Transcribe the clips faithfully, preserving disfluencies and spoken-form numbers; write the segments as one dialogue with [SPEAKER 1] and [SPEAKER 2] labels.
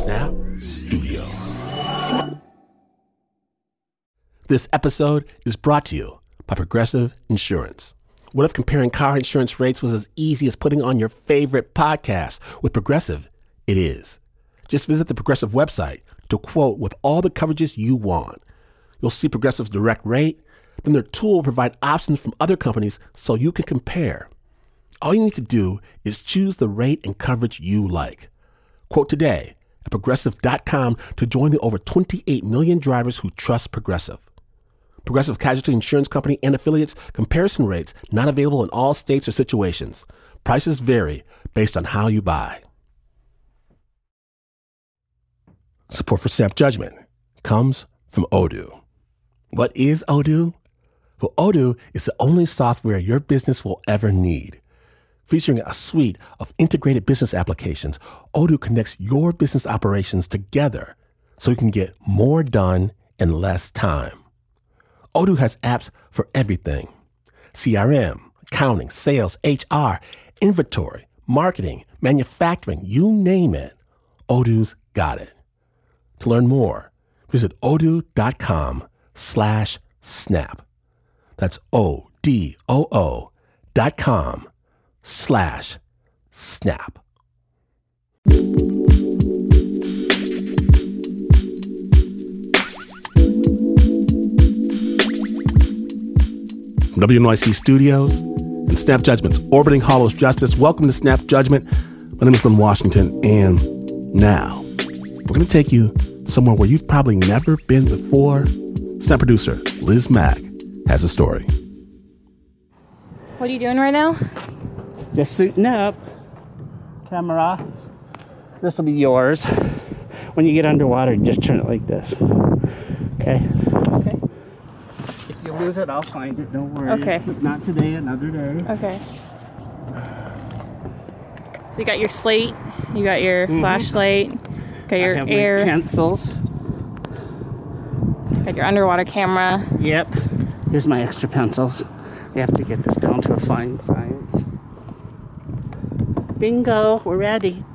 [SPEAKER 1] Snap Studios. This episode is brought to you by Progressive Insurance. What if comparing car insurance rates was as easy as putting on your favorite podcast? With Progressive, it is. Just visit the Progressive website to quote with all the coverages you want. You'll see Progressive's direct rate, then their tool will provide options from other companies so you can compare. All you need to do is choose the rate and coverage you like. Quote today at Progressive dot com to join the over twenty-eight million drivers who trust Progressive. Progressive Casualty Insurance Company and Affiliates. Comparison rates not available in all states or situations. Prices vary based on how you buy. Support for Snap Judgment comes from Odoo. What is Odoo? Well, Odoo is the only software your business will ever need. Featuring a suite of integrated business applications, Odoo connects your business operations together so you can get more done in less time. Odoo has apps for everything: C R M, accounting, sales, H R, inventory, marketing, manufacturing, you name it. Odoo's got it. To learn more, visit odoo.com slash snap. That's O-D-O-O dot com slash snap. From W N Y C Studios and Snap Judgment's Orbiting Hall of Justice, welcome to Snap Judgment. My name is Glenn Washington, and now we're going to take you somewhere where you've probably never been before. Snap producer Liz Mack has a story.
[SPEAKER 2] What are you doing right now?
[SPEAKER 3] Just suiting up. Camera. This will be yours. When you get underwater, just turn it like this. Okay? Okay. If you lose it, I'll find it. Don't worry.
[SPEAKER 2] Okay.
[SPEAKER 3] If not today, another day.
[SPEAKER 2] Okay. So you got your slate, you got your mm-hmm. flashlight, got your
[SPEAKER 3] I have
[SPEAKER 2] air.
[SPEAKER 3] My pencils.
[SPEAKER 2] Got your underwater camera.
[SPEAKER 3] Yep. Here's my extra pencils. We have to get this down to a fine science. Bingo, we're ready.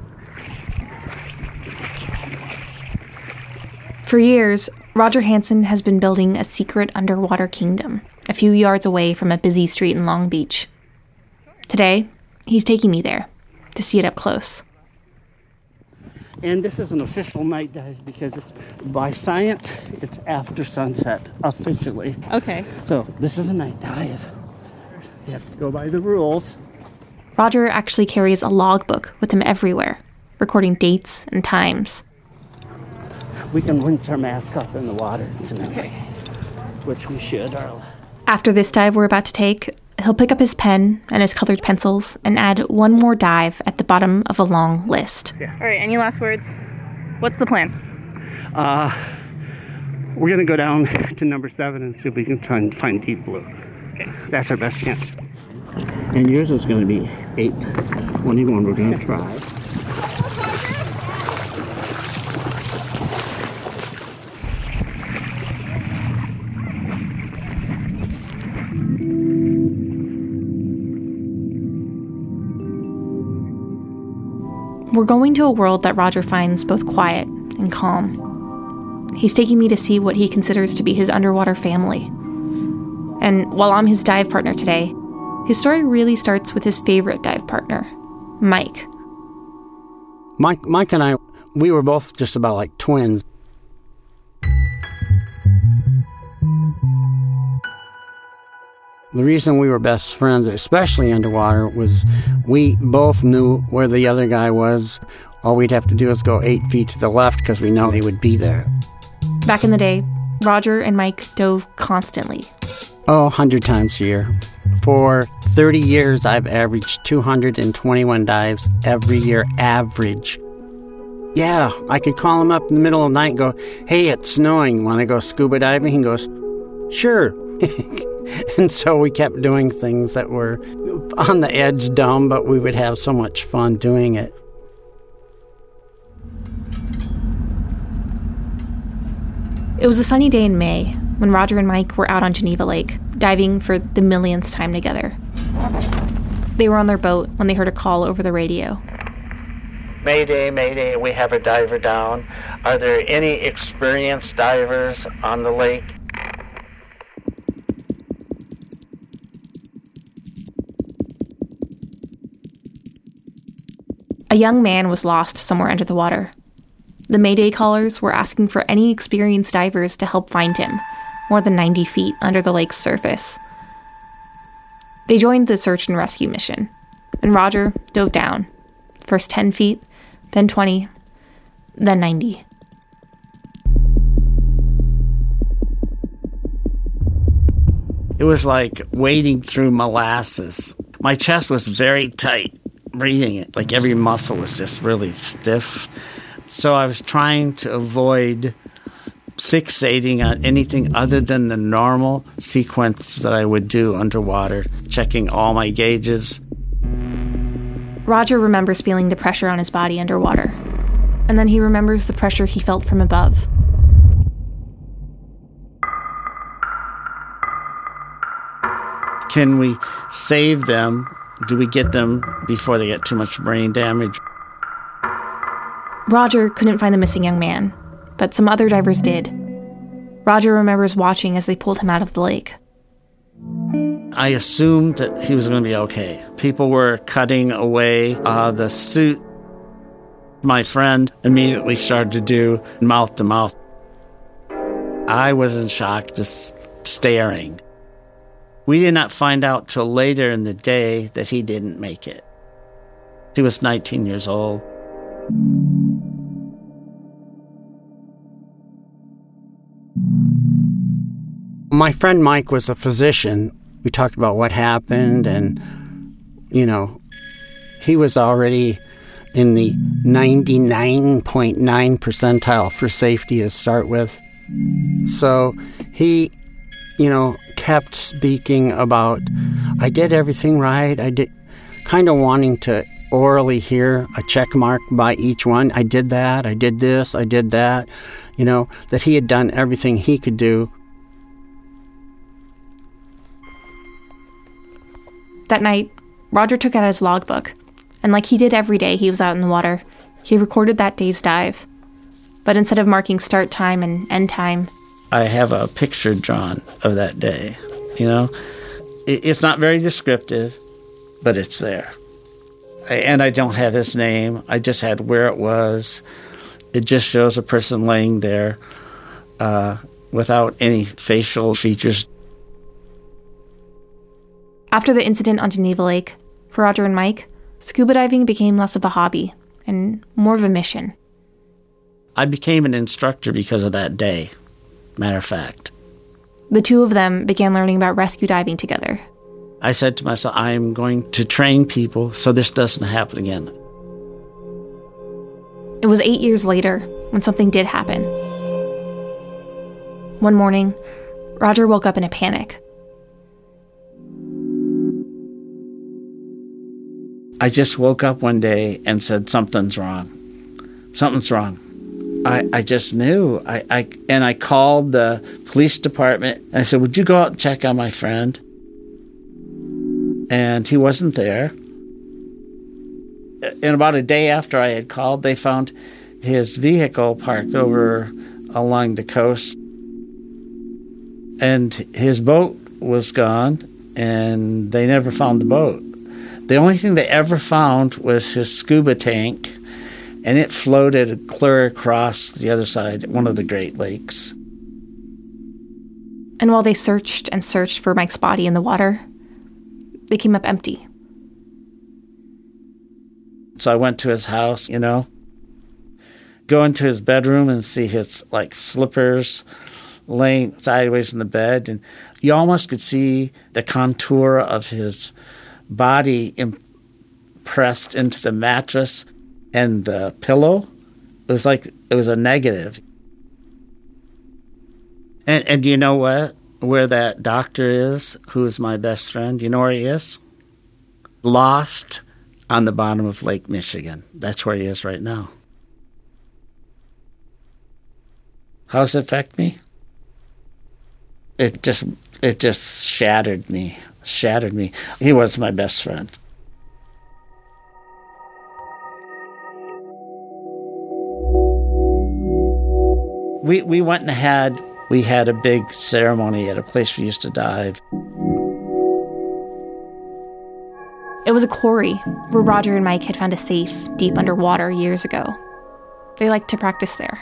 [SPEAKER 4] For years, Roger Hansen has been building a secret underwater kingdom a few yards away from a busy street in Long Beach. Today, he's taking me there to see it up close.
[SPEAKER 3] And this is an official night dive because it's by science, it's after sunset, officially.
[SPEAKER 2] Okay.
[SPEAKER 3] So this is a night dive. You have to go by the rules.
[SPEAKER 4] Roger actually carries a logbook with him everywhere, recording dates and times.
[SPEAKER 3] We can rinse our mask off in the water tonight, okay. Which we should. Our...
[SPEAKER 4] After this dive we're about to take, he'll pick up his pen and his colored pencils and add one more dive at the bottom of a long list.
[SPEAKER 2] Yeah. All right, any last words? What's the plan?
[SPEAKER 3] Uh, we're going to go down to number seven and see if we can try and find deep blue. Okay. That's our best chance. And yours is going to be eight twenty-one. We're going to try.
[SPEAKER 4] We're going to a world that Roger finds both quiet and calm. He's taking me to see what he considers to be his underwater family. And while I'm his dive partner today, his story really starts with his favorite dive partner, Mike.
[SPEAKER 5] Mike, Mike and I, we were both just about like twins. The reason we were best friends, especially underwater, was we both knew where the other guy was. All we'd have to do is go eight feet to the left because we know he would be there.
[SPEAKER 4] Back in the day, Roger and Mike dove constantly.
[SPEAKER 5] Oh, a hundred times a year. For thirty years, I've averaged two hundred twenty-one dives every year, average. Yeah, I could call him up in the middle of the night and go, hey, it's snowing. Want to go scuba diving? He goes, sure. And so we kept doing things that were on the edge dumb, but we would have so much fun doing it.
[SPEAKER 4] It was a sunny day in May when Roger and Mike were out on Geneva Lake, diving for the millionth time together. They were on their boat when they heard a call over the radio.
[SPEAKER 5] Mayday, mayday, we have a diver down. Are there any experienced divers on the lake?
[SPEAKER 4] A young man was lost somewhere under the water. The Mayday callers were asking for any experienced divers to help find him, more than ninety feet under the lake's surface. They joined the search and rescue mission, and Roger dove down. First ten feet, then twenty, then ninety.
[SPEAKER 5] It was like wading through molasses. My chest was very tight, breathing it. Like every muscle was just really stiff. So I was trying to avoid fixating on anything other than the normal sequence that I would do underwater, checking all my gauges.
[SPEAKER 4] Roger remembers feeling the pressure on his body underwater, and then he remembers the pressure he felt from above.
[SPEAKER 5] Can we save them? Do we get them before they get too much brain damage?
[SPEAKER 4] Roger couldn't find the missing young man, but some other divers did. Roger remembers watching as they pulled him out of the lake.
[SPEAKER 5] I assumed that he was going to be okay. People were cutting away uh, the suit. My friend immediately started to do mouth to mouth. I was in shock, just staring. We did not find out till later in the day that he didn't make it. He was nineteen years old.
[SPEAKER 3] My friend Mike was a physician. We talked about what happened, and, you know, he was already in the ninety-nine point nine percentile for safety to start with. So he, you know, kept speaking about, I did everything right. I did, kind of wanting to orally hear a check mark by each one. I did that. I did this. I did that. You know, that he had done everything he could do.
[SPEAKER 4] That night, Roger took out his logbook, and like he did every day he was out in the water, he recorded that day's dive. But instead of marking start time and end time,
[SPEAKER 5] I have a picture drawn of that day, you know? It's not very descriptive, but it's there. And I don't have his name. I just had where it was. It just shows a person laying there uh, without any facial features.
[SPEAKER 4] After the incident on Geneva Lake, for Roger and Mike, scuba diving became less of a hobby and more of a mission.
[SPEAKER 5] I became an instructor because of that day, matter of fact.
[SPEAKER 4] The two of them began learning about rescue diving together.
[SPEAKER 5] I said to myself, I'm going to train people so this doesn't happen again.
[SPEAKER 4] It was eight years later when something did happen. One morning, Roger woke up in a panic.
[SPEAKER 5] I just woke up one day and said, something's wrong. Something's wrong. I, I just knew. I, I and I called the police department and I said, would you go out and check on my friend? And he wasn't there. And about a day after I had called, they found his vehicle parked over along the coast. And his boat was gone, and they never found the boat. The only thing they ever found was his scuba tank, and it floated clear across the other side, one of the Great Lakes.
[SPEAKER 4] And while they searched and searched for Mike's body in the water, they came up empty.
[SPEAKER 5] So I went to his house, you know, go into his bedroom and see his, like, slippers laying sideways in the bed. And you almost could see the contour of his body impressed into the mattress and the pillow. It was like it was a negative. And, and you know what? Where that doctor is, who is my best friend, you know where he is? Lost on the bottom of Lake Michigan. That's where he is right now. How does it affect me? It just it just shattered me. Shattered me. He was my best friend. We, we went and had, we had a big ceremony at a place we used to dive.
[SPEAKER 4] It was a quarry where Roger and Mike had found a safe deep underwater years ago. They liked to practice there.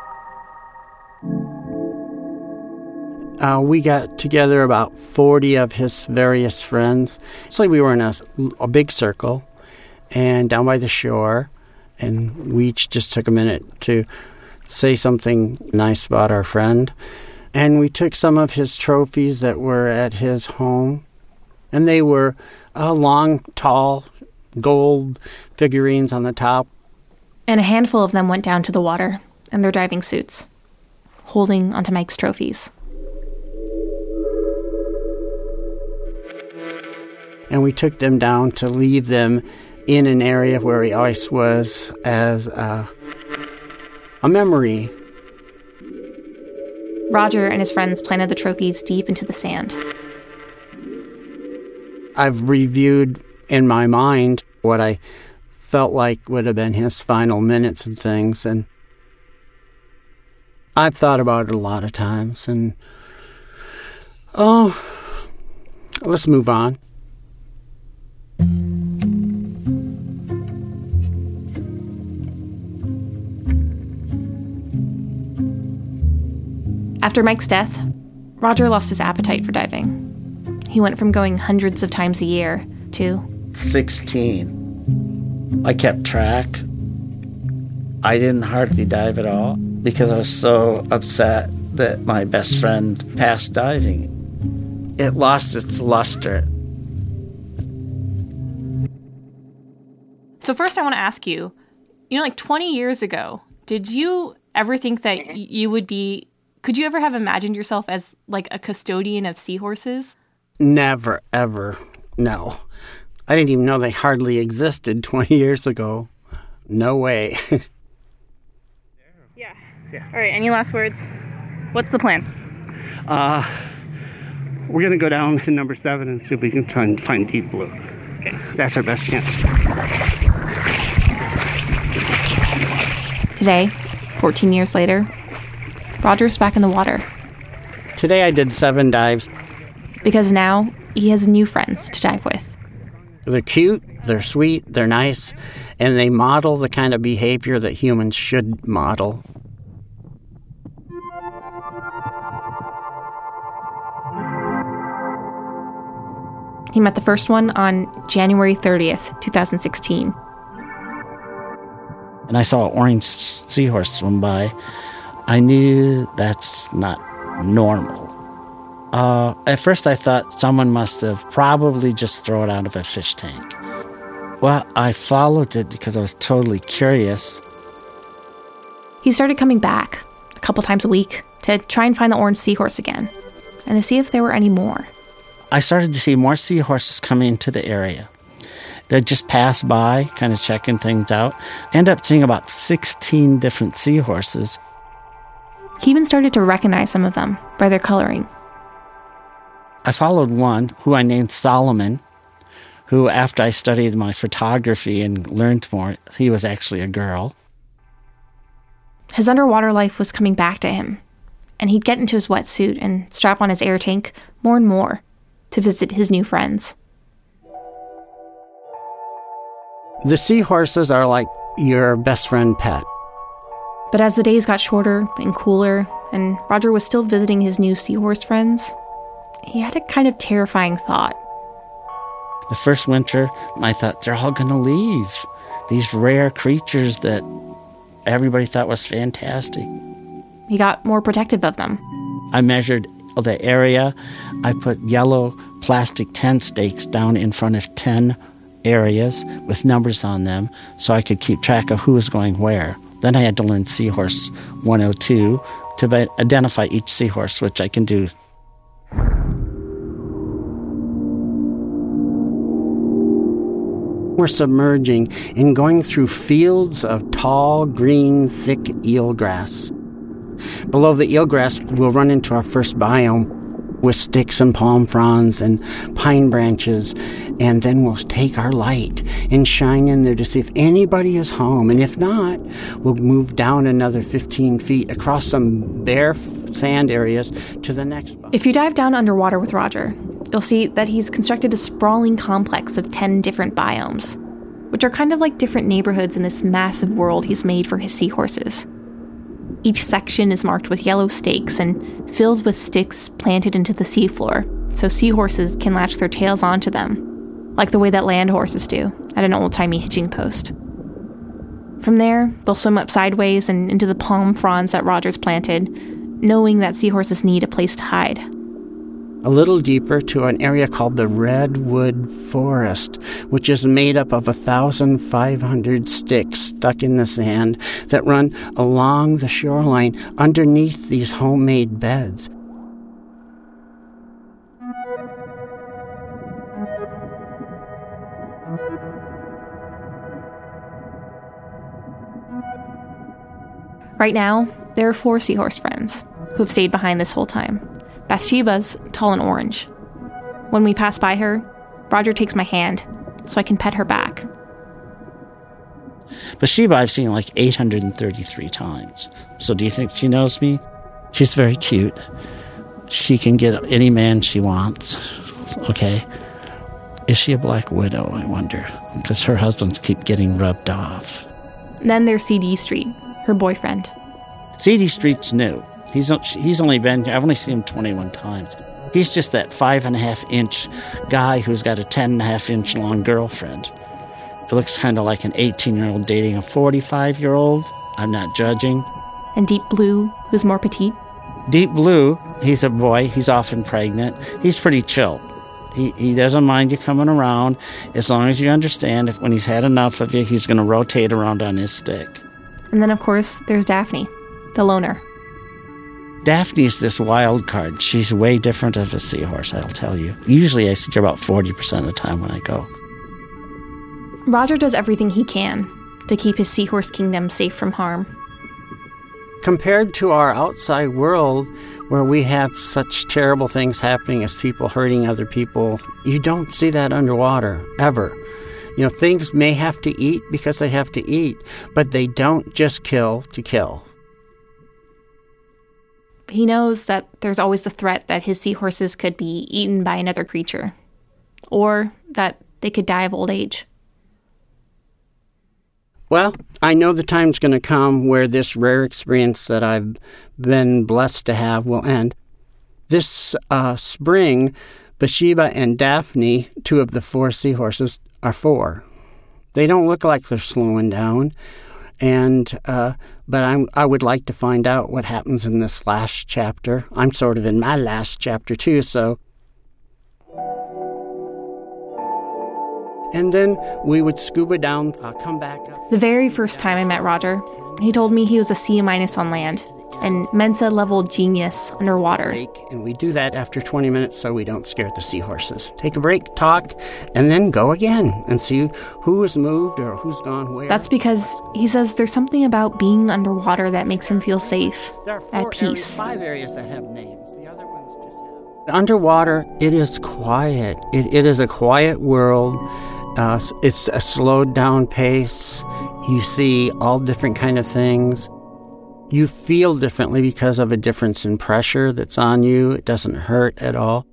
[SPEAKER 5] Uh, we got together about forty of his various friends. So we were in a, a big circle and down by the shore, and we each just took a minute to say something nice about our friend. And we took some of his trophies that were at his home, and they were uh, long, tall, gold figurines on the top.
[SPEAKER 4] And a handful of them went down to the water in their diving suits, holding onto Mike's trophies.
[SPEAKER 5] And we took them down to leave them in an area where he always was as a, a memory.
[SPEAKER 4] Roger and his friends planted the trophies deep into the sand.
[SPEAKER 5] I've reviewed in my mind what I felt like would have been his final minutes and things, and I've thought about it a lot of times, and oh, let's move on.
[SPEAKER 4] After Mike's death, Roger lost his appetite for diving. He went from going hundreds of times a year to
[SPEAKER 5] sixteen. I kept track. I didn't hardly dive at all because I was so upset that my best friend passed diving. It lost its luster.
[SPEAKER 2] So first I want to ask you, you know, like twenty years ago, did you ever think that y- you would be, could you ever have imagined yourself as like a custodian of seahorses?
[SPEAKER 5] Never, ever. No. I didn't even know they hardly existed twenty years ago. No way.
[SPEAKER 2] Yeah. yeah. All right, any last words? What's the plan?
[SPEAKER 3] Uh, we're going to go down to number seven and see if we can try and find deep blue.
[SPEAKER 2] Okay.
[SPEAKER 3] That's our best chance.
[SPEAKER 4] today, fourteen years later, Roger's back in the water.
[SPEAKER 5] Today I did seven dives.
[SPEAKER 4] Because now he has new friends to dive with.
[SPEAKER 5] They're cute, they're sweet, they're nice, and they model the kind of behavior that humans should model.
[SPEAKER 4] He met the first one on January thirtieth, twenty sixteen.
[SPEAKER 5] And I saw an orange seahorse swim by. I knew that's not normal. Uh, at first I thought someone must have probably just thrown it out of a fish tank. Well, I followed it because I was totally curious.
[SPEAKER 4] He started coming back a couple times a week to try and find the orange seahorse again and to see if there were any more.
[SPEAKER 5] I started to see more seahorses coming into the area. They'd just pass by, kind of checking things out. I ended up seeing about sixteen different seahorses.
[SPEAKER 4] He even started to recognize some of them by their coloring.
[SPEAKER 5] I followed one who I named Solomon, who after I studied my photography and learned more, he was actually a girl.
[SPEAKER 4] His underwater life was coming back to him, and he'd get into his wetsuit and strap on his air tank more and more to visit his new friends.
[SPEAKER 5] The seahorses are like your best friend pet.
[SPEAKER 4] But as the days got shorter and cooler, and Roger was still visiting his new seahorse friends, he had a kind of terrifying thought.
[SPEAKER 5] The first winter, I thought, they're all going to leave. These rare creatures that everybody thought was fantastic.
[SPEAKER 4] He got more protective of them.
[SPEAKER 5] I measured the area. I put yellow plastic tent stakes down in front of ten areas with numbers on them so I could keep track of who was going where. Then I had to learn Seahorse one oh two to identify each seahorse, which I can do. We're submerging and going through fields of tall, green, thick eelgrass. Below the eelgrass, we'll run into our first biome. with sticks and palm fronds and pine branches, and then we'll take our light and shine in there to see if anybody is home. And if not, we'll move down another fifteen feet across some bare sand areas to the next spot.
[SPEAKER 4] If you dive down underwater with Roger, you'll see that he's constructed a sprawling complex of ten different biomes, which are kind of like different neighborhoods in this massive world he's made for his seahorses. Each section is marked with yellow stakes and filled with sticks planted into the seafloor, so seahorses can latch their tails onto them, like the way that land horses do at an old-timey hitching post. From there, they'll swim up sideways and into the palm fronds that Roger's planted, knowing that seahorses need a place to hide.
[SPEAKER 5] A little deeper to an area called the Redwood Forest, which is made up of one thousand five hundred sticks stuck in the sand that run along the shoreline underneath these homemade beds.
[SPEAKER 4] Right now, there are four seahorse friends who have stayed behind this whole time. Bathsheba's tall and orange. When we pass by her, Roger takes my hand so I can pet her back.
[SPEAKER 3] Bathsheba I've seen like eight hundred thirty-three times. So do you think she knows me? She's very cute. She can get any man she wants. Okay. Is she a black widow, I wonder? Because her husbands keep getting rubbed off.
[SPEAKER 4] Then there's C D Street, her boyfriend.
[SPEAKER 3] C D Street's new. He's he's only been, I've only seen him twenty-one times. He's just that five and a half inch guy who's got a ten and a half inch long girlfriend. It looks kind of like an eighteen year old dating a forty-five year old. I'm not judging.
[SPEAKER 4] And Deep Blue, who's more petite.
[SPEAKER 3] Deep Blue, he's a boy. He's often pregnant. He's pretty chill. He he doesn't mind you coming around as long as you understand if when he's had enough of you, he's going to rotate around on his stick.
[SPEAKER 4] And then, of course, there's Daphne, the loner.
[SPEAKER 3] Daphne's this wild card. She's way different of a seahorse, I'll tell you. Usually I see her about forty percent of the time when I go.
[SPEAKER 4] Roger does everything he can to keep his seahorse kingdom safe from harm.
[SPEAKER 5] Compared to our outside world, where we have such terrible things happening as people hurting other people, you don't see that underwater, ever. You know, things may have to eat because they have to eat, but they don't just kill to kill.
[SPEAKER 4] He knows that there's always the threat that his seahorses could be eaten by another creature, or that they could die of old age.
[SPEAKER 5] Well, I know the time's going to come where this rare experience that I've been blessed to have will end. This uh, spring, Bathsheba and Daphne, two of the four seahorses, are four. They don't look like they're slowing down. And, uh, but I'm, I would like to find out what happens in this last chapter. I'm sort of in my last chapter, too, so. And then we would scuba down, uh, come back up.
[SPEAKER 4] The very first time I met Roger, he told me he was a C minus on land and Mensa-level genius underwater.
[SPEAKER 5] And we do that after twenty minutes so we don't scare the seahorses. Take a break, talk, and then go again and see who has moved or who's gone where.
[SPEAKER 4] That's because he says there's something about being underwater that makes him feel safe,
[SPEAKER 5] there are four
[SPEAKER 4] at peace.
[SPEAKER 5] Areas, five areas that have names. The other ones just have... Underwater, it is quiet. It, it is a quiet world. Uh, it's a slowed down pace. You see all different kind of things. You feel differently because of a difference in pressure that's on you. It doesn't hurt at all.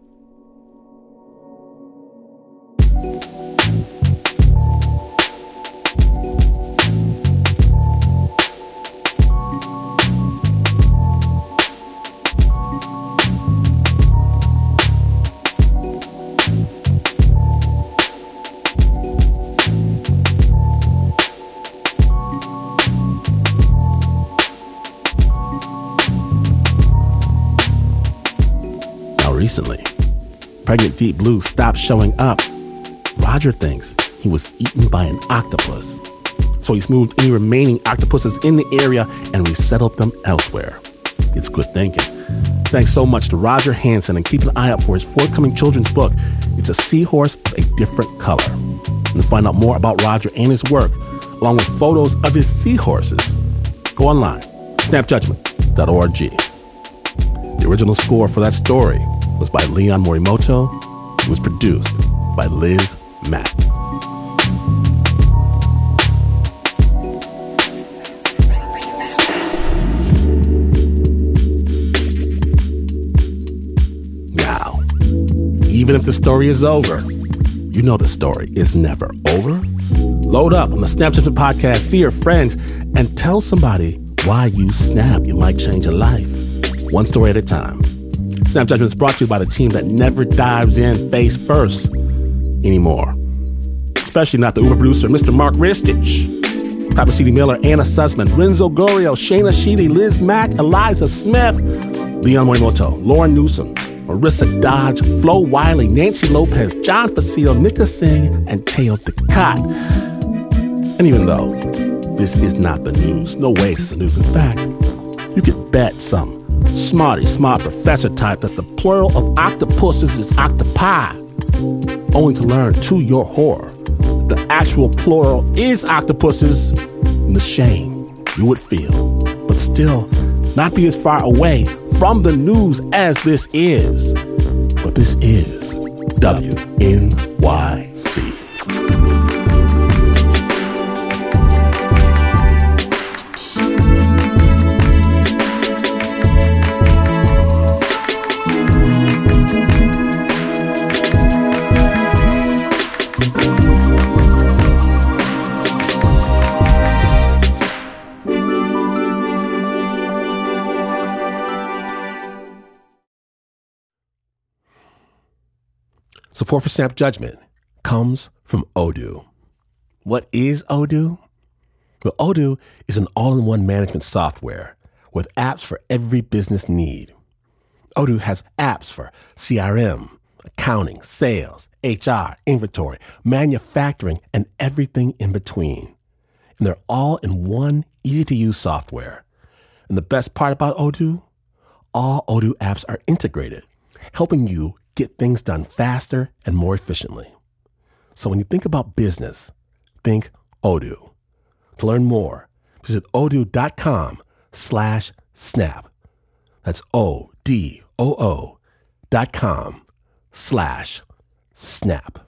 [SPEAKER 1] Recently, pregnant Deep Blue stopped showing up. Roger thinks he was eaten by an octopus. So he's moved any remaining octopuses in the area and resettled them elsewhere. It's good thinking. Thanks so much to Roger Hansen, and keep an eye out for his forthcoming children's book, It's a Seahorse of a Different Color. And to find out more about Roger and his work, along with photos of his seahorses, go online, snap judgment dot org. The original score for that story was by Leon Morimoto. It was produced by Liz Mack. Now, even if the story is over, you know the story is never over. Load up on the Snap Judgment Podcast to your friends and tell somebody why you snap. You might change a life. One story at a time. Snap Judgment is brought to you by the team that never dives in face first anymore. Especially not the Uber producer, Mister Mark Ristich, Papa C D Miller, Anna Sussman, Renzo Gorio, Shayna Sheedy, Liz Mack, Eliza Smith, Leon Morimoto, Lauren Newsom, Marissa Dodge, Flo Wiley, Nancy Lopez, John Facile, Nika Singh, and Teo Ducat. And even though this is not the news, no way it's the news. In fact, you could bet some smarty smart professor type that the plural of octopuses is octopi, only to learn to your horror that the actual plural is octopuses, and the shame you would feel, but still not be as far away from the news as this is. But this is W N Y C. Support for Snap Judgment comes from Odoo. What is Odoo? Well, Odoo is an all-in-one management software with apps for every business need. Odoo has apps for C R M, accounting, sales, H R, inventory, manufacturing, and everything in between. And they're all in one easy-to-use software. And the best part about Odoo? All Odoo apps are integrated, helping you get things done faster and more efficiently. So when you think about business, think Odoo. To learn more, visit odoo.com slash snap. That's O D O O dot com slash snap.